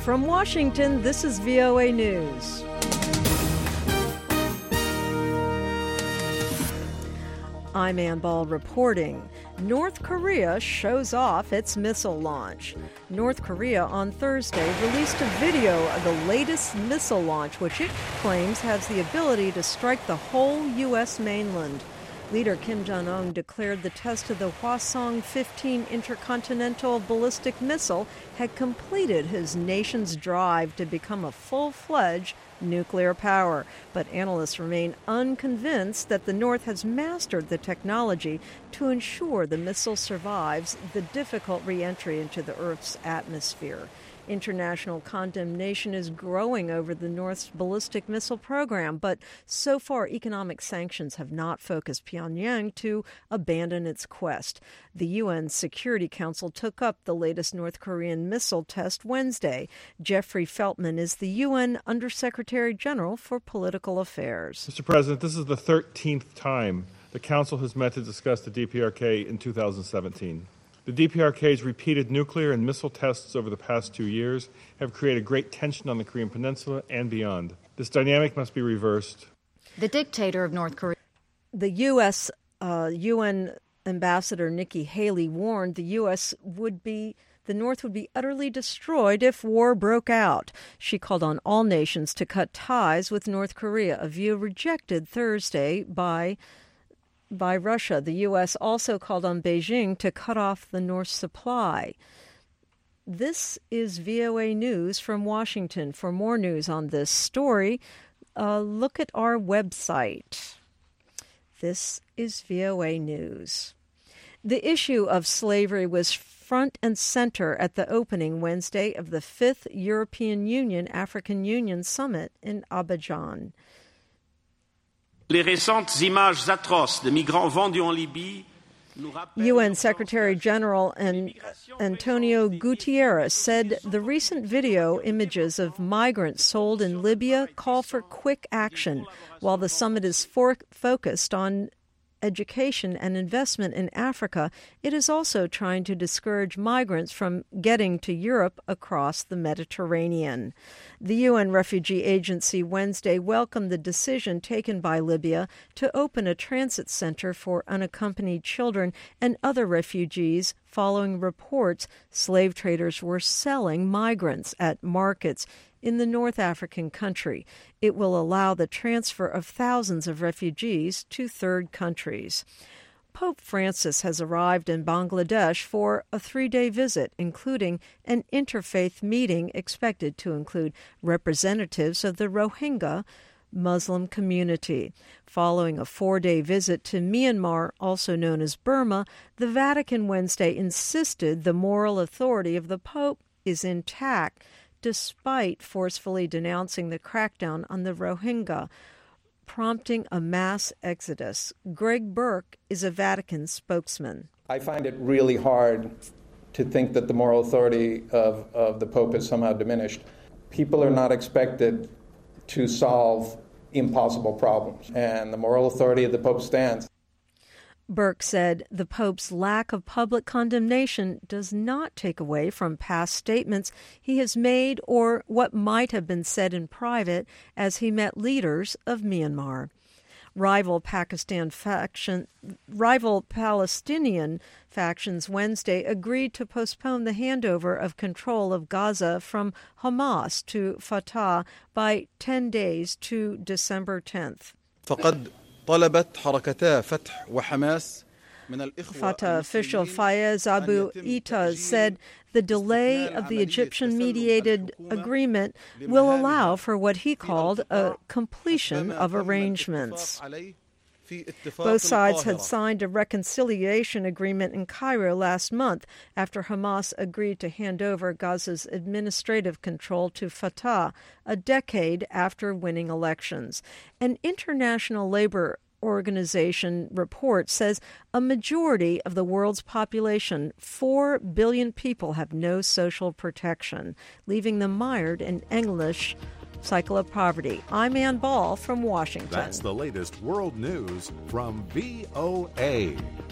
From Washington, this is VOA News. I'm Ann Ball reporting. North Korea shows off its missile launch. North Korea on Thursday released a video of the latest missile launch, which it claims has the ability to strike the whole U.S. mainland. Leader Kim Jong-un declared the test of the Hwasong-15 intercontinental ballistic missile had completed his nation's drive to become a full-fledged nuclear power. But analysts remain unconvinced that the North has mastered the technology to ensure the missile survives the difficult re-entry into the Earth's atmosphere. International condemnation is growing over the North's ballistic missile program, but so far economic sanctions have not focused Pyongyang to abandon its quest. The UN Security Council took up the latest North Korean missile test Wednesday. Jeffrey Feltman is the UN Undersecretary General for Political Affairs. Mr. President, this is the 13th time the Council has met to discuss the DPRK in 2017. The DPRK's repeated nuclear and missile tests over the past 2 years have created great tension on the Korean Peninsula and beyond. This dynamic must be reversed. The dictator of North Korea. The U.S. UN Ambassador Nikki Haley warned the North would be utterly destroyed if war broke out. She called on all nations to cut ties with North Korea, a view rejected Thursday by Russia. The U.S. also called on Beijing to cut off the North's supply. This is VOA News from Washington. For more news on this story, look at our website. This is VOA News. The issue of slavery was front and center at the opening Wednesday of the 5th European Union-African Union Summit in Abidjan. Les récentes images atroces de migrants vendus en Libye. UN Secretary General Antonio Guterres said the recent video images of migrants sold in Libya call for quick action. While the summit is focused on education and investment in Africa, it is also trying to discourage migrants from getting to Europe across the Mediterranean. The UN Refugee Agency Wednesday welcomed the decision taken by Libya to open a transit center for unaccompanied children and other refugees following reports slave traders were selling migrants at markets in the North African country. It will allow the transfer of thousands of refugees to third countries. Pope Francis has arrived in Bangladesh for a 3-day visit, including an interfaith meeting expected to include representatives of the Rohingya Muslim community. Following a 4-day visit to Myanmar, also known as Burma, the Vatican Wednesday insisted the moral authority of the Pope is intact, despite forcefully denouncing the crackdown on the Rohingya, prompting a mass exodus. Greg Burke is a Vatican spokesman. I find it really hard to think that the moral authority of the Pope is somehow diminished. People are not expected to solve impossible problems, and the moral authority of the Pope stands. Burke said the Pope's lack of public condemnation does not take away from past statements he has made or what might have been said in private as he met leaders of Myanmar. Rival Palestinian factions Wednesday agreed to postpone the handover of control of Gaza from Hamas to Fatah by 10 days to December 10th. طلبت حركتا فتح وحماس من الإخوة. Fatah official Fayez Abu Ita said the delay of the Egyptian-mediated agreement will allow for what he called a completion of arrangements. Both sides had signed a reconciliation agreement in Cairo last month after Hamas agreed to hand over Gaza's administrative control to Fatah a decade after winning elections. An international labor organization report says a majority of the world's population, 4 billion people, have no social protection, leaving them mired in endless cycle of poverty. I'm Ann Ball from Washington. That's the latest world news from VOA.